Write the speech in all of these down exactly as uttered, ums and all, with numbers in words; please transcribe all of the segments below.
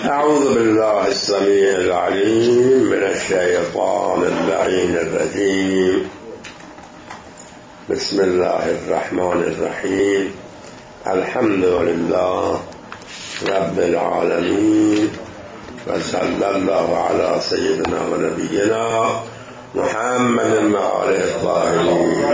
أعوذ بالله السميع العليم من الشيطان اللعين الرجيم. بسم الله الرحمن الرحيم. الحمد لله رب العالمين، وصلى الله على سيدنا ونبينا محمد وآله الطاهرين.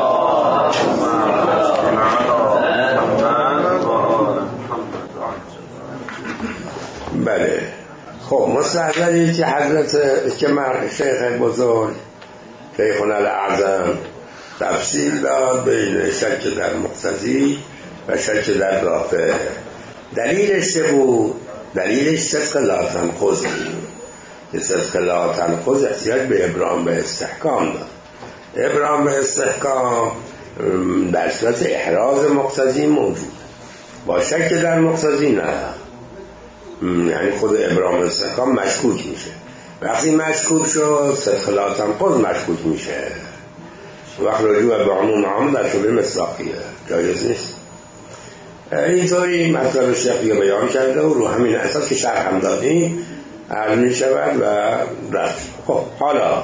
بله، خب مستحضری که حضرت که شیخ بزرگ شیخنا الاعظم تفصیل داد بین شک در مقتضی و شک در رافع. دلیلش چه بود؟ دلیلش صدق لا تنقض بود که صدق لا تنقض احتیاج به ابرام به استحکام داد. ابرام به استحکام در صورت احراز مقتضی موجود، با شک در مقتضی نه. یعنی خود ابرام استحکام مشکوک میشه. وقتی مشکوک شد صدق لا تنقض مشکوک میشه. وقت رجوع به عموم عام در شبه مصداقیه جایز نیست. اینطوری مطلب شیخ بیان کرده و رو همین اساس که شرح هم دادیم عرض می شود و رفت. خب حالا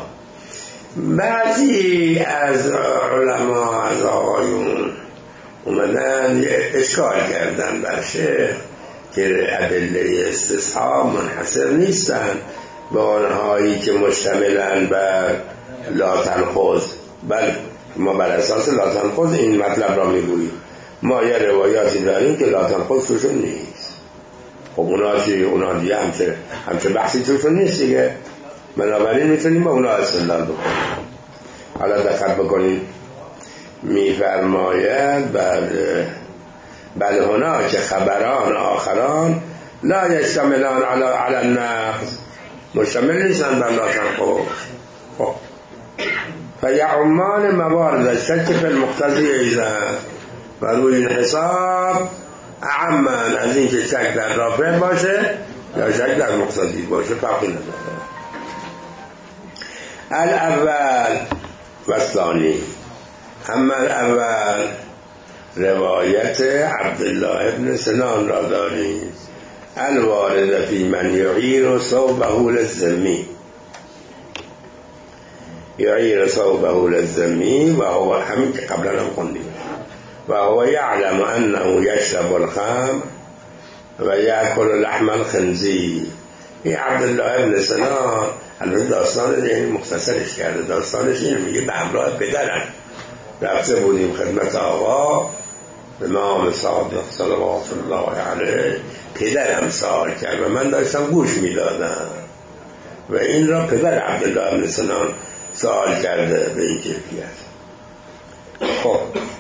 بعضی از علما از آقایون اومدن اشکال کردن بر شیخ که ادله استصحاب منحصر نیستن به آنهایی که مشتملن بر لا تنقض، بل ما بر اساس لا تنقض این مطلب را میگوییم. ما یه روایاتی داریم که لا تنقض توشون نیست. خب اونا چی؟ اونا دیگه همچه, همچه بحثی توشون نیست دیگه. بنابراین میتونیم با اونا استدلال بکنیم. حالا دقت بکنیم میفرماید بل بل هنا که خبران آخران لا یشتملان علی علی النقض، مشتمل نیستن بر لا تنقض. خب فیعمان موارد شک فی المقتضی ایضا، و روی این حساب اعمن از این که شک در رافع باشه یا شک در مقتضی باشه فرقی نداره. الاول و الثانی. اما الاول روایت عبدالله ابن سنان را داریم الوارد فی من یعیر ثوبه للذمی، یعیر ثوبه للذمی و هو همین که قبلا هم خوندیم و هو یعلم انه یشرب الخمر و یأکل لحم الخنزیر. این عبدالله ابن سنان البته داستان این مختصرش کرده. داستانش اینه، میگه به همراه پدرم رفته بودیم خدمت آقا امام صادق صلوات الله علیه. پدرم سوال کرد و من داشتم گوش میدادم و این را پدر عبدالله ابن سنان سوال کرده به این کیفیت. خب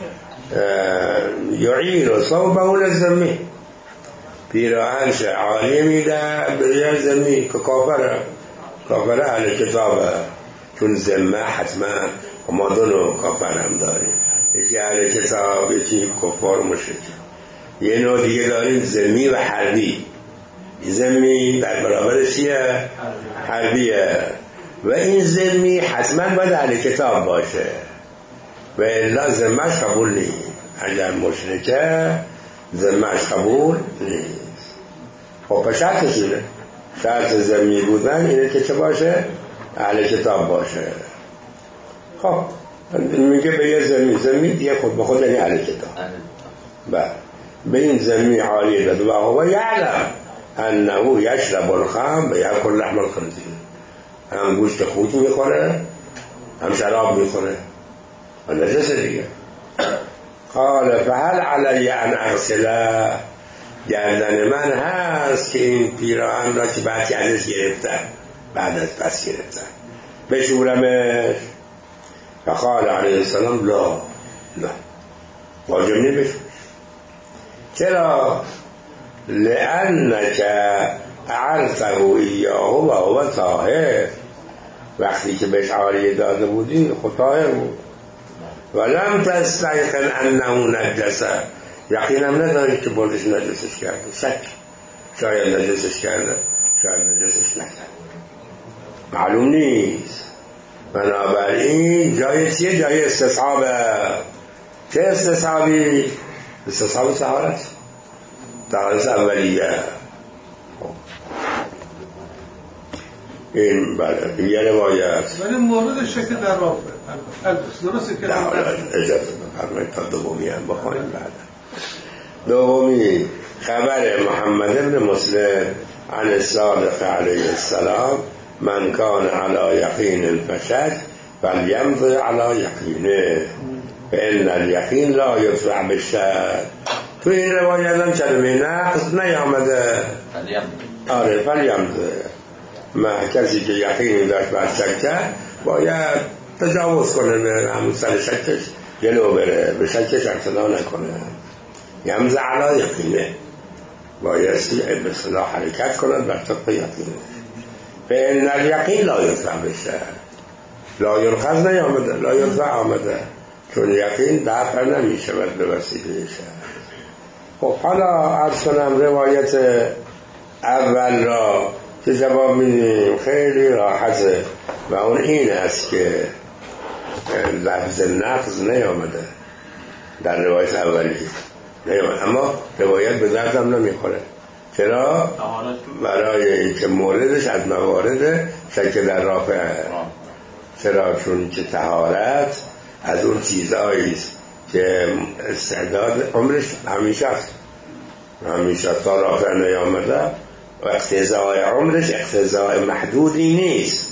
یعیر ثوبه للذمی، پیراهنش عالی میده به ذمی که کافره کافره اهل کتابه، چون ذمه حتما ما دو نوع کافر هم داریم، یکی اهل کتاب یکی کفار مشرک. یه نوع دیگه داریم ذمی و حربی. ذمی در برابر چیه؟ حربیه. و این ذمی حتما باید اهل کتاب باشه و الا ذمه‌اش قبول نیست. اگر مشرکه ذمه‌اش قبول نیست. خب پس شرطش اینه، شرط ذمی بودن اینه که چه باشه؟ اهل کتاب باشه. خب میگه به یه ذمی ذمی دیگه خود به خود یعنی اهل کتاب. بله به این ذمی عالی داد و هو یعلم انه یشرب الخمر و یأکل لحم الخنزیر، هم گوشت خوک میخوره هم شراب میخوره و نجسه دیگه. قال فهل علی ان اغسله، گردن من هست که این پیراهن را که بعد ازش گرفتن بعد از پس گرفتن بشورمش؟ فقال علیه السلام لا لا، واجب نبشوش. چرا؟ لأنك اعرته ایاه و هو طاهر، وقتی که بهش عاریه داده بودی خود طاهر بود. ولم تستيقن انه نجسه، یقینم نداری که بردش نجسش کرده. شک، شاید نجسش کرده شاید نجسش نکرده، معلوم نیست. بنابراین جای چیه؟ جای استصحابه. چه استصحابی؟ استصحاب طهارت، طهارت اولیه. این بله یه روایت ولی مورد شک در رافع درسته که اجازه بفرمایید تا دومی هم بخواهیم. بعد دومی خبر محمد بن مسلم عن الصادق علیه السلام من کان علی یقین فشک فلیمضی علی یقینه فإن الیقین لا یدفع بالشک. تو این روایت هم کلمه نقص نیامده. آره فلیمضی، ما کسی که یقینی داشت بر شک کرد باید تجاوز کنه به همون سر شکش، جلو بره، به شکش اعتنا نکنه. یمضی علی یقینه، بایستی به صلاح حرکت کند بر طبق یقینه. فإن الیقین لا یدفع بالشک، لا یلخذ نیامده، لا یدفع آمده، چون یقین دفع نمیشه به وسیله شک. خب حالا عرض کنم روایت اول را که جواب میدیم خیلی راحته و اون این است که لفظ نقض نیامده در روایت اولی نیامده، اما روایت به دردم نمیخوره. چرا؟ برای اینکه موردش از موارد شک در رافع. چرا؟ چون که طهارت از اون چیزهایی است که استعداد عمرش همیشه است، همیشه تا رافع نیامده و اقتضای عمرش اقتضای محدودی نیست.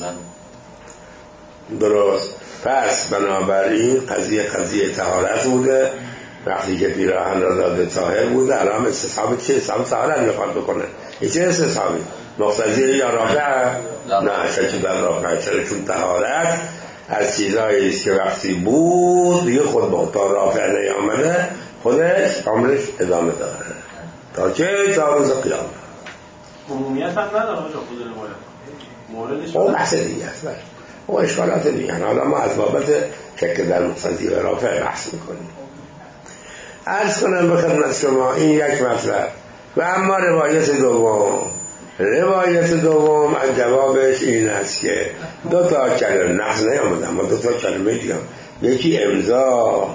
درست. پس بنابراین قضیه قضیه طهارت بوده. وقتی که پیراهن را داده طاهر بوده، الان استصحاب چه؟ استصحاب طهارت میخواد بکنه. این چه استصحابی؟ مقتضی یا رافع؟ نه، شک در رافع. چرا؟ چون طهارت از چیزایی است که وقتی بود دیگه خود با تا رافع نیامده خودش عمرش ادامه داره تا چه؟ تا روز قیامت. عمومیت هم نداره خود روایت. موردش اون بحث دیگه است. او اشکالات دیگه. حالا ما از بابت شک در مقتضی و رافع بحث میکنیم. عرض کنم به خدمت شما این یک مطلب. و اما روایت دوم، روایت دوم از جوابش این است که دو تا کلمه نقض نیامده، اما دو تا کلمه دیگه، یکی امضا،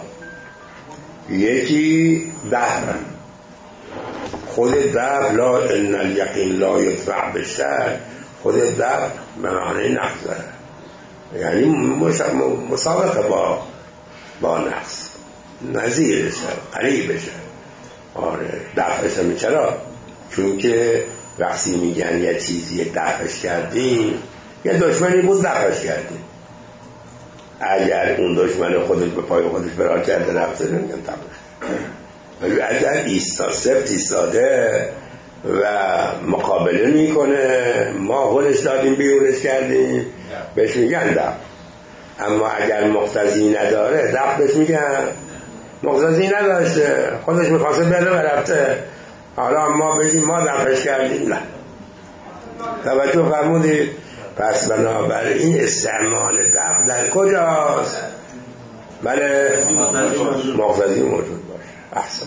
یکی دهر. خود دهر لا ان الیقین لا یدفع بالشک، خود دهر به معنی نقضه، یعنی مسابقه با با نقض، نظیرشه، قریبشه. آره دفعش هم چرا؟ چون که وقتی میگن یه چیزی دفعش کردیم، یه دشمنی بود دفعش کردیم، اگر اون دشمن خودش به پای خودش برا کرده رفته نمیگن دفعش. ولی اگر ایستا سفت ایستاده و مقابله میکنه، ما هلش دادیم بیونش کردیم، بهش میگن دفع. اما اگر مقتضی نداره دفع بهش میگن مقتضی نداشته، خودش میخواسته بره و رفته، حالا ما بگیم ما دفعش کردیم، نه. توجه فرمودید؟ پس بنابراین استعمال دفع در کجاست؟ بله مقتضی موجود باشه. احسن.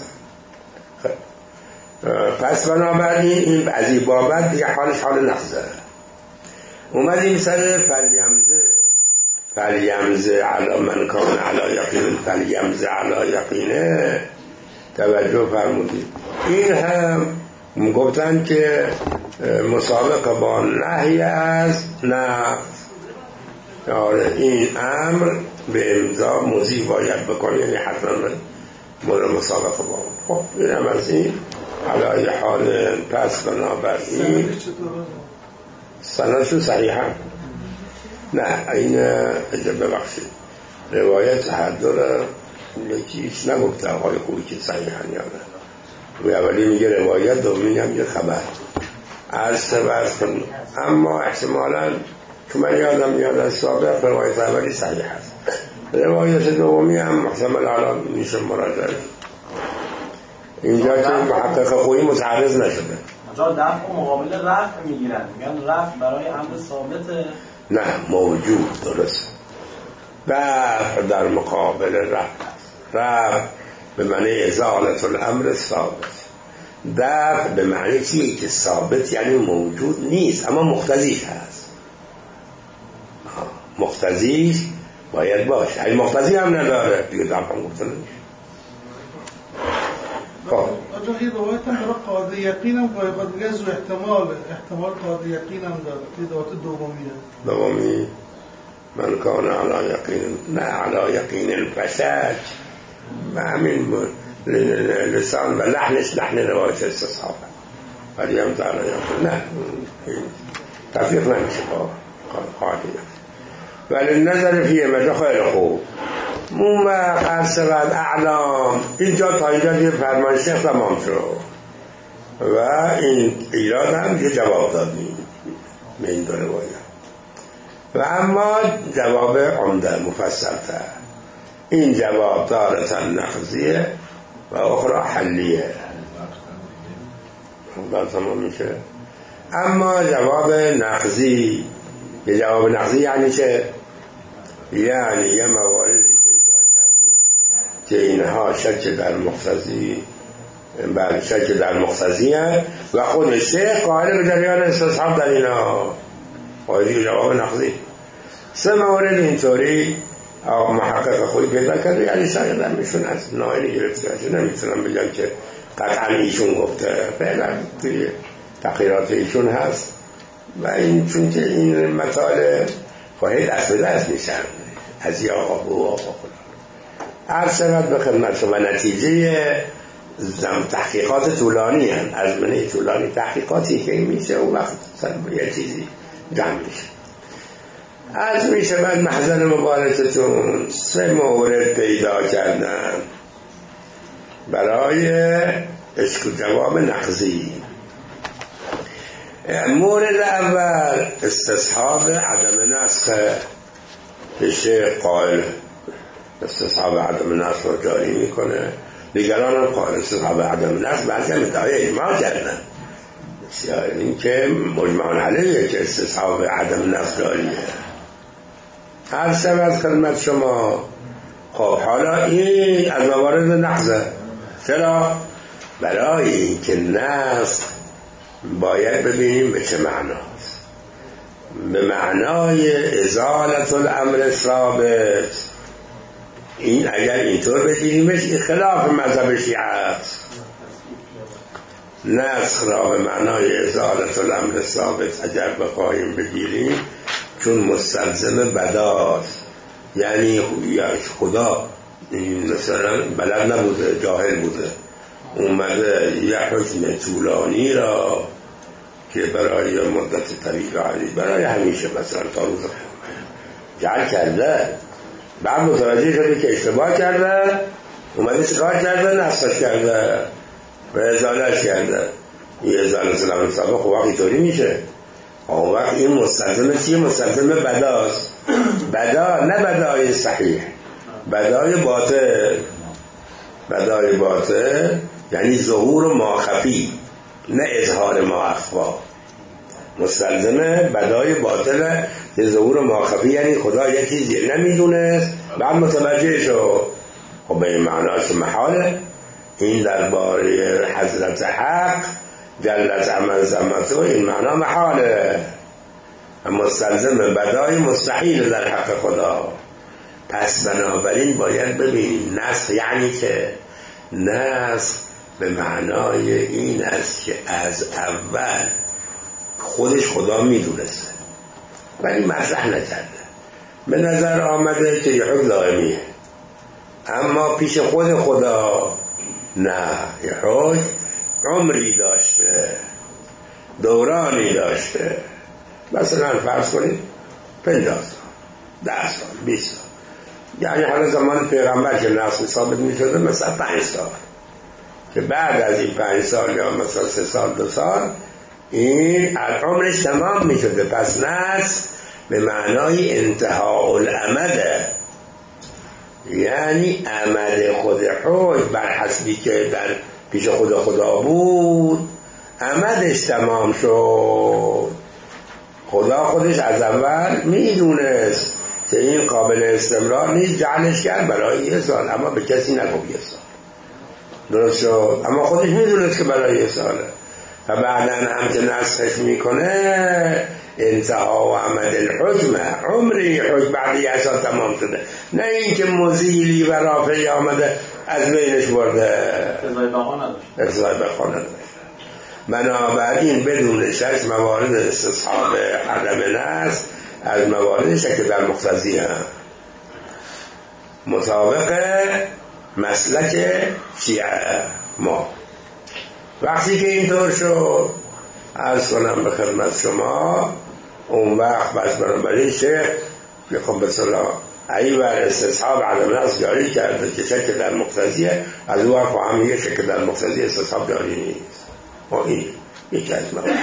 پس بنابراین این از این بابت دیگه حالش حال نقضه. اومدیم سر فلیمزه فلیمزه علی من کان علی یقین فلیمزه علی یقینه. توجه فرمودید؟ این هم گفتن که مسابقه با نهی از نقض. این امر به امضا مضی باید بکنه، یعنی حتما مورد مسابقه با. خب این هم از این علی حال. پس بنابراین سندشون صحیح هم نه، این ببخشید روایت هر دو را یکیش نگفته آقای خوبی که صحیح هم یاده، و اولی میگه روایت، دومی هم یه خبر عرض تبرز کن. اما احتمالا که من یادم یاد از سابق روایت اولی صحیح هست، روایت دومی هم محتمل حالا میشه مراجعه. اینجا که محقق خوبی متعرض نشده. اونجا دفع و مقابل رفع میگیرن، میگن رفع برای امر ثابت نه موجود. درست، رفع در مقابل رفع، رفع به معنی ازالت الامر ثابت، دفع به معنی چیه که ثابت یعنی موجود نیست اما مقتضیش هست. مقتضیش باید باشه، این مقتضی هم نداره دیگه دفع هم گفته نمیشه. خب آجا این روایت هم برای قاعده یقین هم باید میگه زو احتمال احتمال قاعده یقین هم داره. این روایت دومیه. دومی من کان علی یقین نه علی یقین الفساد و همین لسان و لحنش لحن روایت استصحابه ولی هم تعالی یقین نه تفریق نمیشه با قاعده یقین ولی نظر فیه مجا خیلی خوب اون وقت عرص بعد اعلام اینجا تا اینجا دیگه فرمان شیخ تمام شد و این ایراد هم یه جواب دادیم به این دو روایت و اما جواب عمده مفصل تر این جواب دارتا نقضیه و اخرى حلیه بعد تمام میشه اما جواب نقضی یه جواب نقضی یعنی چه؟ یعنی یه مواردی پیدا کردیم که اینها شک در مقتضی بله شک در مقتضی هست و خود شیخ قائل به جریان استصحاب در اینها قائلی جواب نقضی سه مورد اینطوری محقق خودی پیدا کرده یعنی شاید هم میشون از نایلی گرفته نمیتونم بگم که قطعا ایشون گفته فعلا توی تقریرات ایشون هست و این چون که این مطالب خواهی دست به دست میشن از یه آقا به آقا خدا عرض شود به خدمت شما نتیجه تحقیقات طولانی هم از منه طولانی تحقیقاتی که میشه اون وقت یه چیزی جمع میشه عرض میشه من محضر مبارزتون سه مورد پیدا کردم برای اشکو جواب نقضی مورد اول استصحاب عدم نسخ که شیخ قائل استصحاب عدم نسخ رو جاری میکنه دیگران هم قائل استصحاب عدم نسخ بعضی هم ادعای اجماع کردن بسیار این که مجمعان علیه که استصحاب عدم نسخ جاریه هر سم از خدمت شما خب حالا این از موارد نقضه چرا؟ برای این که نسخ باید ببینیم به چه معناست به معنای ازالت الامر ثابت این اگر اینطور بگیریمش این خلاف مذهب شیعه است نسخ را به معنای ازالت الامر ثابت اگر بخواهیم بگیریم چون مستلزم بداست یعنی خدا مثلا بلد نبوده جاهل بوده اومده یه حکم طولانی را که برای مدت طویل عالی برای همیشه مثلا تا روز جعل کرده بعد متوجه شده که اشتباه کرده اومده چکار کرده نسخش کرده و ازالش کرده این ازالت الامر ثابت خب وقتی طوری میشه اون وقت این مستلزم چیه؟ مستلزم بداست بدا نه بدای صحیح بدای باطل بدای باطل یعنی ظهور ما خفی نه اظهار ما اخفا مستلزم بدای باطل که ظهور ما خفی یعنی خدا یه چیزی نمیدونست بعد متوجه شد خب به این معناش محاله این درباره حضرت حق جلت عمل زمته این معنا محاله مستلزم بدای مستحیل در حق خدا پس بنابراین باید ببینیم نسخ یعنی که نسخ به معنای این است که از اول خودش خدا میدونسته ولی مطرح نکرده به نظر آمده که یه حکم دائمیه اما پیش خود خدا نه یه حکم عمری داشته دورانی داشته مثلا فرض کنید پنجاه سال ده سال بیست سال یعنی حالا زمان پیغمبر که نسخ ثابت می شده مثلا پنج سال که بعد از این پنج سال یا مثلا سه سال دو سال این عمرش تمام می شده پس نسخ به معنای انتهاء الامده یعنی امد خود حکم بر حسبی که در پیش خدا خدا بود امدش تمام شد خدا خودش از اول میدونست که این قابل استمرار نیست جعلش کرد برای یه سال اما به کسی نگفت یه سال درست شد اما خودش میدونست که برای یه ساله و بعدا هم که نسخش میکنه انتها و عمد الحکم عمری حکم بعد یه سال تمام شده نه این که مزیلی و رافعی آمده از بینش برده، اقتضای بقا نداشت. اقتضای بقا نداشت. بنابراین بدون شک موارد استصحاب عدم نص از موارد شک در مقتضی هم مطابق مسلک شیعه ما. وقتی که اینطور شد عرض کنم به خدمت شما، اون وقت بس بنابراین شیخ خب به صلاح ای بر استصحاب عدم نص جاری کرده که شک در مقتضیه، از اون وقت هم میگه شک در مقتضی استصحاب جاری نیست. ما این یکی از موارد.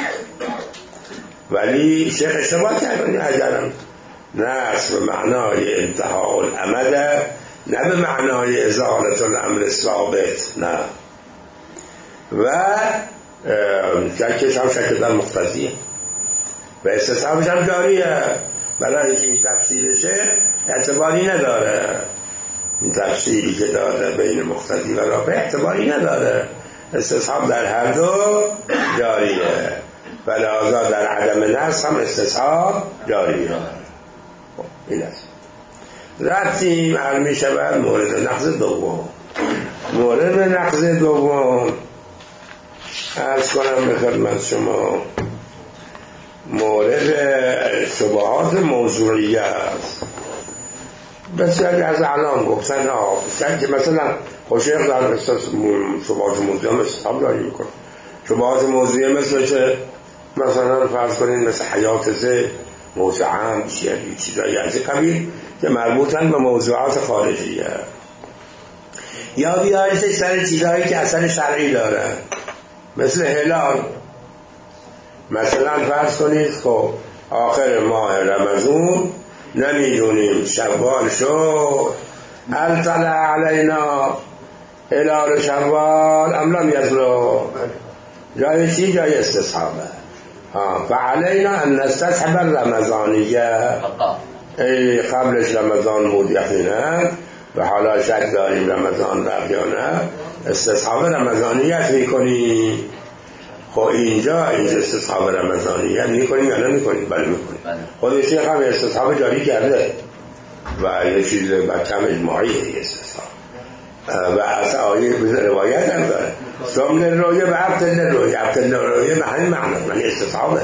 ولی شیخ اشتباه کرده، اگرم نص به معنای انتهاء الامد نه به معنای ازالت الامر ثابت، نه، و شکش هم شک در مقتضیه و استصحابش هم جاریه، برای اینکه این تفسیرشه اعتباری نداره. این تفسیری که داره بین مقتضی و رافع اعتباری نداره، استصحاب در هر دو جاریه و لذا در عدم نص هم استصحاب جاریه. این است. ربطی معلوم می شود مورد نقض دوم. مورد نقض دوم عرض کنم به خدمت شما مورد شبهات موضوعیه است. بسیاری از اعلام گفتن ها مثلا خوشیق در شبهات موضوعیه هم استصحاب جاری میکنه. شبهات موضوعیه مثل چه؟ مثلا فرض کنید مثل حیات زه موضوع عام چیزی چیزایی از قبیل که مربوطن به موضوعات خارجیه، یا بیاریش سر چیزهایی که اثر شرعی داره مثل هلال. مثلا فرض کنید خب آخر ماه رمضان نمیدونیم شوال شد، هل طلع علینا هلال شوال ام لم یطلع، جای چی؟ جای استصحابه. فعلینا ان نستصحب رمضانیه، ای قبلش رمضان بود یقینا و حالا شک داریم رمضان رفت یا نه، استصحاب رمضانیت میکنیم. خب اینجا اینجا استصحاب رمضانیت میکنیم یا نمیکنیم؟ بله میکنیم. خود شیخ هم استصحاب جاری کرده و یه چیز با کم اجماعی دیگه استصحاب و از آیه روایت هم داره سمن رویه و عبدالله رویه. عبدالله رویه به همین معنی من استصحابه.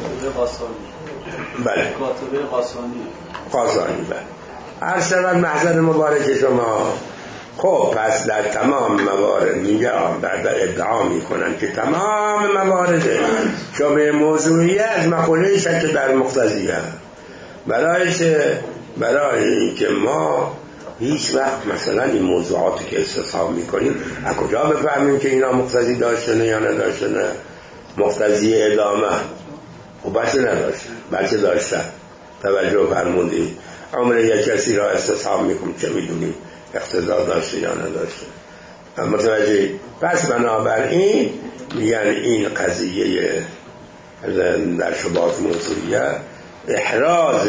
بله کاتبه قاسانی قاسانی بله. هر شود محضر مبارک شما. خب پس در تمام موارد میگه در ادعا میکنن که تمام موارد شبه موضوعیه از مقوله شک در مقتضیه، برای چه؟ برای اینکه ما هیچ وقت مثلا این موضوعاتی که استصحاب میکنیم از کجا بفهمیم که اینا مقتضی داشتنه یا نداشتنه؟ مقتضی ادامه خب بچه نداشتن، بچه داشتن. توجه فرمودید عمر یک کسی را استصحاب میکنیم چه میدونیم اقتضا داشته یا نداشته؟ متوجه؟ پس بنابراین میگن این قضیه در شبهات موضوعیه احراز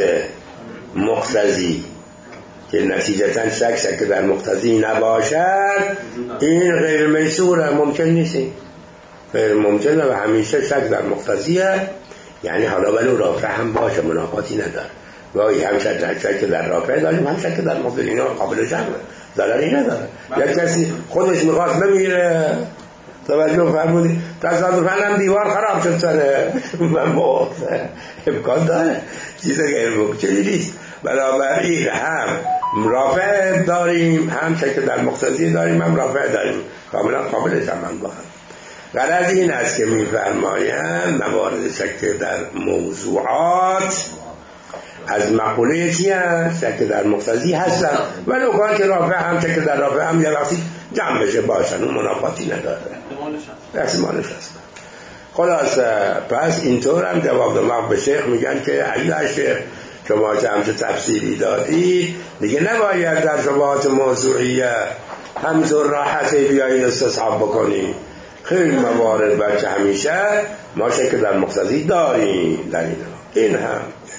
مقتضی که نتیجتا شک شک در مقتضی نباشد، این غیر میسوره، ممکن نیست، غیر ممکنه و همیشه شک در مقتضیه. یعنی حالا ولو رافع هم باشه منافاتی نداره، گاهی هم شک در رافع داریم هم شک در مقتضی، اینا قابل جمعه، ضرری نداره. یک کسی خودش میخواست بمیره، توجه فرمودی تصادفاً هم دیوار خراب شد سره من موافقه، امکان داره، چیز غیر ممکنی نیست. بنابراین هم رافع داریم هم شک در مقتضی داریم هم رافع داریم، کاملا قابل جمع با هم. غرض این است که میفرمایند موارد شک در موضوعات از مقوله چی هست؟ شک در مقتضی هستن، ولی اوقات که رافع هم شک در رافع هم یه وقتی جمع بشه باشن، اون منافاتی نداره، احتمالش هست. خلاصه پس اینطور هم جواب دماغ به شیخ میگن که ایها شیخ شما که همچه تفسیری دادی دیگه نباید در شبهات موضوعیه همینطور راحتی بیایید استصحاب بکنی. خیلی موارد بچه همیشه ما شک در مقتضی داریم در این این هم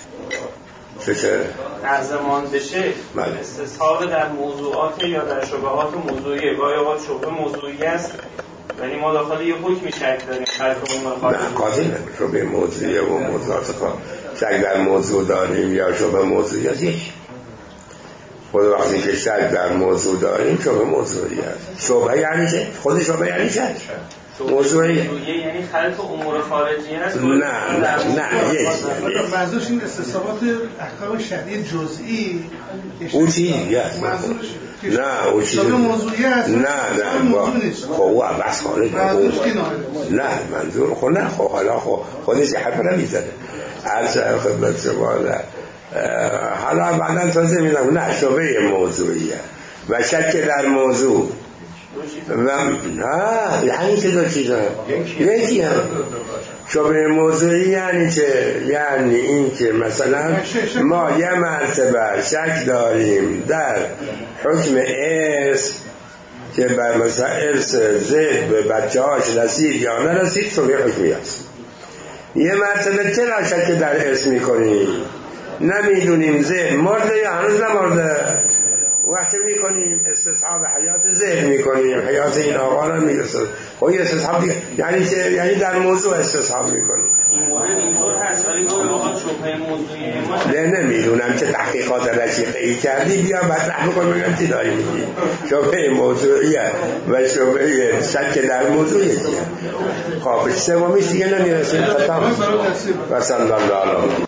چه نظمان بشه استصحاب در موضوعات یا در شبهات موضوعیه، گاهی اوقات شبه موضوعی است ولی ما داخل یه حکمی شک داریم. نه قاضی نه شبه موضوعیه و موضوعات شک در موضوع داریم یا شبه موضوعی است یک خود وقتی که شک در موضوع داریم شبه موضوعی هست. شبه یعنی چه؟ خود شبه یعنی شک موضوعی یعنی خلق امور خارجی هست. نه نه نه یه منظورش این استصحابات احکام شدید جزئی اون چیزی هست. نه اون چیزی موضوعی هست. نه نه خب او بس خانه نه منظور خب نه خب حالا خب خودش حرف نمیزنه عرض خدمت شما. نه حالا بعدا تازه میدم نه شبه موضوعی هست و شک در موضوع و نه یعنی که دو چیز هم یکی هم شبه موضوعی یعنی چه؟ یعنی این که مثلا ما یه مرتبه شک داریم در حکم ارث که بر مثلا ارث زید به بچه هاش رسید یا نرسید شبه حکمی هست. یه مرتبه چرا شک در ارث میکنیم؟ نمیدونیم زید مرده یا هنوز نمرده. وقتی میکنیم استصحاب حیات ذهن میکنیم حیات این آقا را میرسد. خب این استصحاب دیگه یعنی چه؟ یعنی در موضوع استصحاب میکنیم. این مورد اینطور هست ولی گاهی اوقات شبهه موضوعی ما نمیدونم چه تحقیقات رشیقه ای کردی بیا مطرح بکن بگم چی داری میگی. شبهه موضوعیه و شبهه شک در موضوعیه. خب سومیش دیگه نمیرسیم ختم و صلی الله علیه